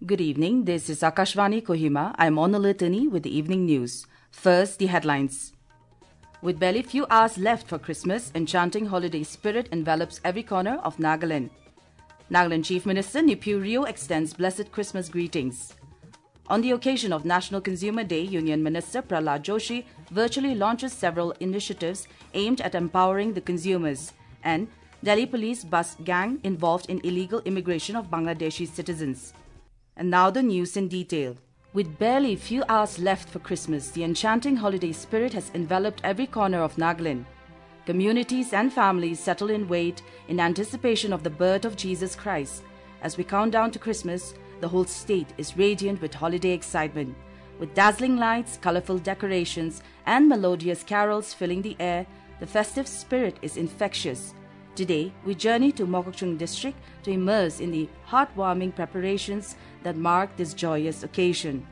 Good evening. This is Akashvani Kohima. I'm Monala Tani with the evening news. First, the headlines. With barely few hours left for Christmas, enchanting holiday spirit envelops every corner of Nagaland. Nagaland Chief Minister Neiphiu Rio extends blessed Christmas greetings. On the occasion of National Consumer Day, Union Minister Prahlad Joshi virtually launches several initiatives aimed at empowering the consumers. And Delhi police bust gang involved in illegal immigration of Bangladeshi citizens. And now the news in detail. With barely few hours left for Christmas, the enchanting holiday spirit has enveloped every corner of Nagaland. Communities and families settle in wait in anticipation of the birth of Jesus Christ. As we count down to Christmas, the whole state is radiant with holiday excitement. With dazzling lights, colorful decorations, and melodious carols filling the air, the festive spirit is infectious. Today, we journey to Mokokchung district to immerse in the heartwarming preparations that mark this joyous occasion.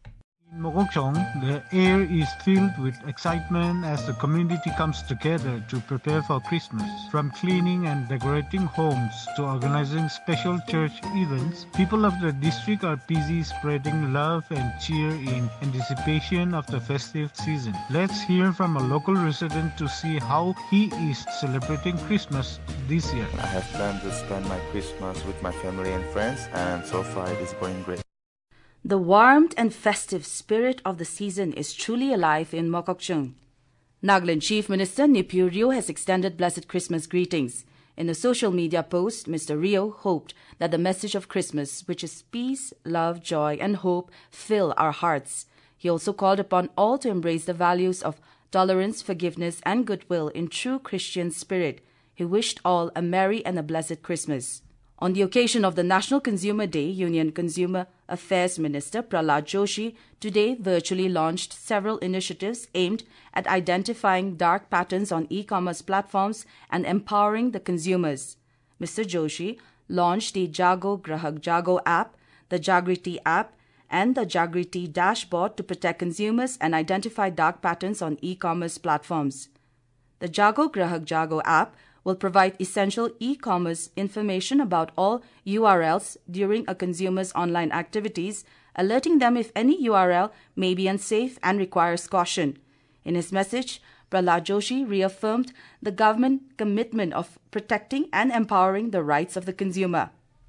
In Mokokchung, the air is filled with excitement as the community comes together to prepare for Christmas. From cleaning and decorating homes to organizing special church events, people of the district are busy spreading love and cheer in anticipation of the festive season. Let's hear from a local resident to see how he is celebrating Christmas this year. I have planned to spend my Christmas with my family and friends, and so far it is going great. The warmth and festive spirit of the season is truly alive in Mokokchung. Nagaland Chief Minister Neiphiu Rio has extended blessed Christmas greetings. In a social media post, Mr. Rio hoped that the message of Christmas, which is peace, love, joy, and hope, fill our hearts. He also called upon all to embrace the values of tolerance, forgiveness, and goodwill in true Christian spirit. He wished all a merry and a blessed Christmas. On the occasion of the National Consumer Day, Union Consumer Affairs Minister Prahlad Joshi today virtually launched several initiatives aimed at identifying dark patterns on e-commerce platforms and empowering the consumers. Mr. Joshi launched the Jago Grahak Jago app, the Jagriti app, and the Jagriti dashboard to protect consumers and identify dark patterns on e-commerce platforms. The Jago Grahak Jago app will provide essential e-commerce information about all URLs during a consumer's online activities, alerting them if any URL may be unsafe and requires caution. In his message, Prahlad Joshi reaffirmed the government commitment of protecting and empowering the rights of the consumer.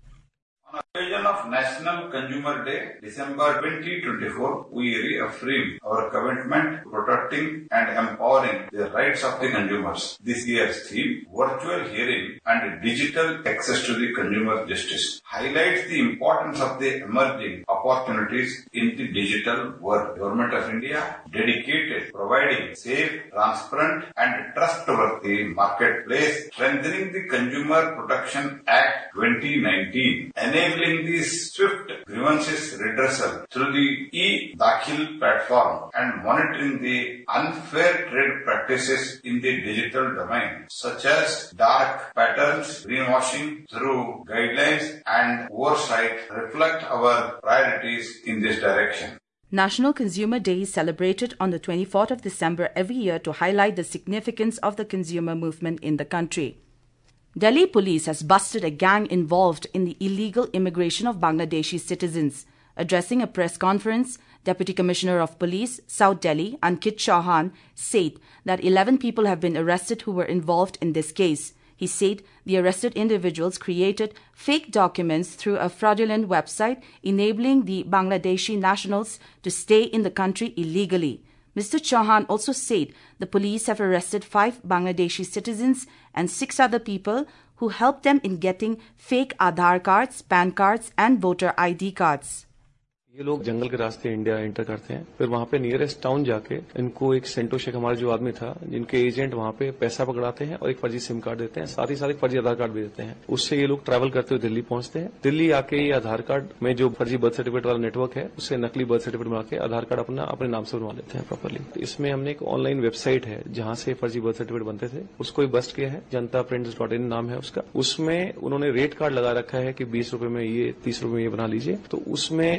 On occasion of National Consumer Day, December 2024, we reaffirm our commitment to protecting and empowering the rights of the consumers. This year's theme, Virtual Hearing and Digital Access to the Consumer Justice, highlights the importance of the emerging opportunities in the digital world. Government of India dedicated providing safe, transparent and trustworthy marketplace, strengthening the Consumer Protection Act 2019, enabling the swift grievances redressal through the e-Dakhil platform and monitoring the unfair trade practices in the digital domain, such as dark patterns, greenwashing through guidelines and oversight reflect our priorities in this direction. National Consumer Day is celebrated on the 24th of December every year to highlight the significance of the consumer movement in the country. Delhi police has busted a gang involved in the illegal immigration of Bangladeshi citizens. Addressing a press conference, Deputy Commissioner of Police, South Delhi, Ankit Chauhan, said that 11 people have been arrested who were involved in this case. He said the arrested individuals created fake documents through a fraudulent website enabling the Bangladeshi nationals to stay in the country illegally. Mr. Chauhan also said the police have arrested 5 Bangladeshi citizens and 6 other people who helped them in getting fake Aadhaar cards, PAN cards and voter ID cards. ये लोग जंगल के रास्ते India enter करते हैं, फिर वहां पे nearest town जाके इनको एक सेंटोशेक हमारा जो आदमी था, जिनके एजेंट वहां पे पैसा पकड़ाते हैं और एक फर्जी सिम कार्ड देते हैं, साथ ही साथ एक फर्जी आधार कार्ड भी देते हैं। उससे ये लोग ट्रैवल करते हुए दिल्ली पहुंचते हैं। दिल्ली आके ये आधार कार्ड में जो फर्जी बर्थ सर्टिफिकेट वाला नेटवर्क है, उससे नकली बर्थ सर्टिफिकेट बना के आधार कार्ड अपने नाम से बनवा लेते हैं प्रॉपरली। तो इसमें हमने एक ऑनलाइन वेबसाइट है जहां से फर्जी बर्थ सर्टिफिकेट बनते थे, उसको ही बस्ट किया है। JantaPrints.in नाम है उसका। उसमें उन्होंने रेट कार्ड लगा रखा है कि 20 रुपए में ये, 30 रुपए में ये बना लीजिए। तो उसमें एक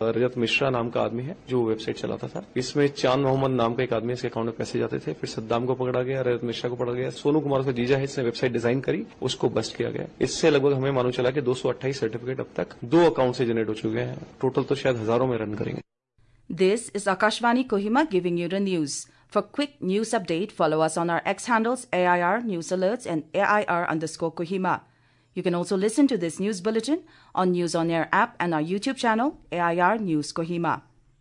रजत मिश्रा नाम का आदमी है जो वेबसाइट चलाता था। इसमें चांद मोहम्मद नाम का एक आदमी, इसके अकाउंट में पैसे जाते थे। फिर सद्दाम को पकड़ा गया, रजत मिश्रा को पकड़ा गया, सोनू कुमार को जीजा है इसने वेबसाइट डिजाइन करी, उसको बस्ट किया गया। इससे लगभग हमें मालूम चला कि 228 सर्टिफिकेट अब तक 2 अकाउंट से जनरेट हो चुके हैं। टोटल तो शायद हजारों में रन करेंगे। This is Akashvani Kohima giving you the news. For quick news update, follow us on our X handles AIR News Alerts and AIR_Kohima. You can also listen to this news bulletin on News On Air app and our YouTube channel AIR News Kohima.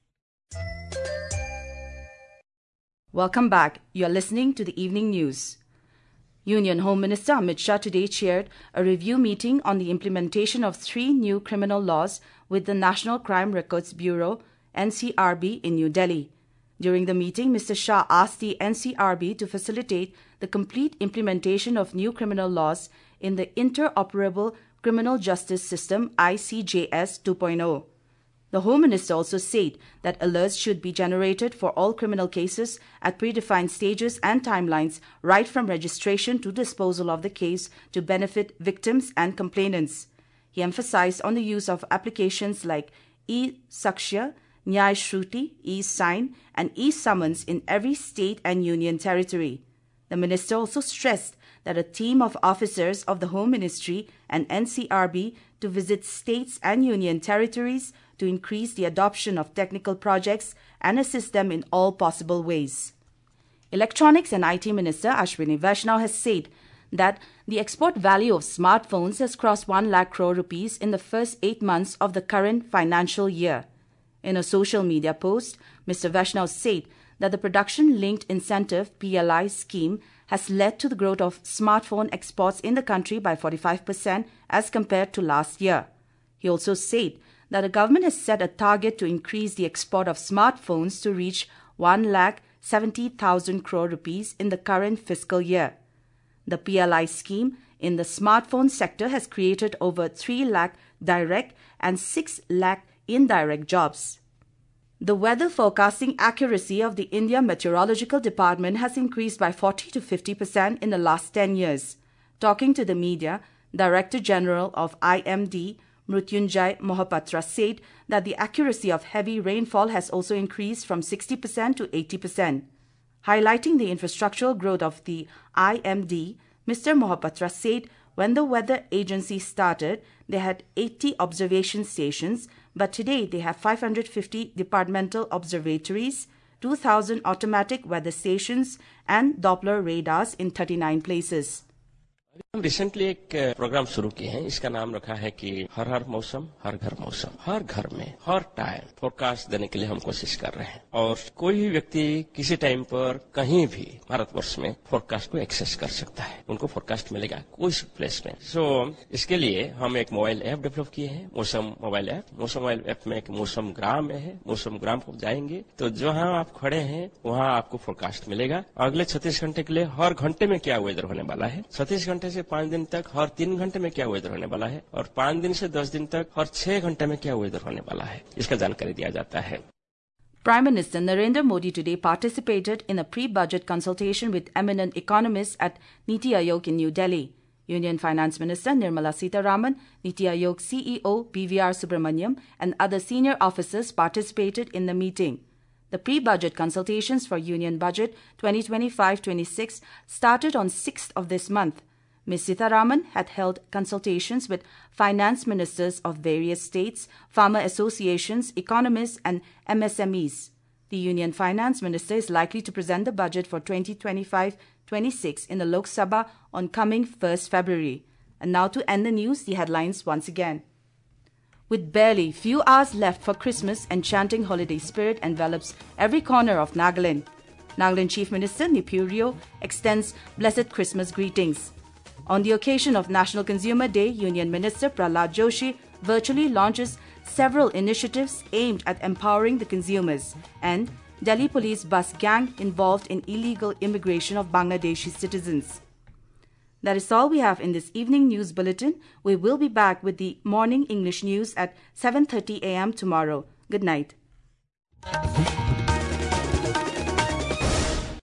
Welcome back. You are listening to the evening news. Union Home Minister Amit Shah today chaired a review meeting on the implementation of 3 new criminal laws with the National Crime Records Bureau NCRB in New Delhi. During the meeting, Mr. Shah asked the NCRB to facilitate the complete implementation of new criminal laws in the Interoperable Criminal Justice System ICJS 2.0. The Home Minister also said that alerts should be generated for all criminal cases at predefined stages and timelines right from registration to disposal of the case to benefit victims and complainants. He emphasized on the use of applications like e-Sakshya, Nyay Shruti, e-Sign and e-Summons in every state and union territory. The minister also stressed that a team of officers of the Home Ministry and NCRB to visit states and union territories to increase the adoption of technical projects and assist them in all possible ways. Electronics and IT Minister Ashwini Vaishnaw has said that the export value of smartphones has crossed 1 lakh crore rupees in the first 8 months of the current financial year. In a social media post, Mr. Vaishnaw said that the Production-Linked Incentive PLI scheme has led to the growth of smartphone exports in the country by 45% as compared to last year. He also said that the government has set a target to increase the export of smartphones to reach 1,70,000 crore rupees in the current fiscal year. The PLI scheme in the smartphone sector has created over 3 lakh direct and 6 lakh indirect jobs. The weather forecasting accuracy of the India Meteorological Department has increased by 40 to 50% in the last 10 years. Talking to the media, Director General of IMD, Mrutyunjay Mohapatra, said that the accuracy of heavy rainfall has also increased from 60% to 80%. Highlighting the infrastructural growth of the IMD, Mr. Mohapatra said when the weather agency started, they had 80 observation stations, but today they have 550 departmental observatories, 2,000 automatic weather stations and Doppler radars in 39 places. हम recently एक programme शुरू किए हैं, इसका नाम रखा है कि हर मौसम हर घर मौसम। हर घर में हर टाइम फोरकास्ट देने के लिए हम कोशिश कर रहे हैं और कोई भी व्यक्ति किसी टाइम पर कहीं भी भारतवर्ष में फोरकास्ट को एक्सेस कर सकता है, उनको फोरकास्ट मिलेगा कोई प्लेस में। इसके लिए हम एक मोबाइल ऐप डेवलप किए हैं, Mausam mobile app. Mausam mobile app में एक मौसम ग्राम है, मौसम ग्राम को जाएंगे तो जहां आप खड़े हैं वहां आपको फोरकास्ट मिलेगा। अगले 36 घंटे के लिए हर घंटे में क्या वेदर होने वाला है, 36 घंटे से 5 दिन तक हर 3 घंटे में क्या वेदर होने वाला है और 5 दिन से 10 दिन तक हर 6 घंटे में क्या वेदर होने वाला है, इसका जानकारी दिया जाता है। Prime Minister Narendra Modi today participated in a pre-budget consultation with eminent economists at Niti Aayog in New Delhi. Union Finance Minister Nirmala Sitharaman, Niti Aayog CEO PVR Subramaniam and other senior officers participated in the meeting. The pre-budget consultations for Union Budget 2025-26 started on 6th of this month. Ms. Sitharaman had held consultations with finance ministers of various states, farmer associations, economists and MSMEs. The Union Finance Minister is likely to present the budget for 2025-26 in the Lok Sabha on coming 1st February. And now to end the news, the headlines once again. With barely few hours left for Christmas, enchanting holiday spirit envelops every corner of Nagaland. Nagaland Chief Minister Niphyu Rio extends blessed Christmas greetings. On the occasion of National Consumer Day, Union Minister Prahlad Joshi virtually launches several initiatives aimed at empowering the consumers, and Delhi police bus gang involved in illegal immigration of Bangladeshi citizens. That is all we have in this evening news bulletin. We will be back with the morning English news at 7:30 a.m. tomorrow. Good night.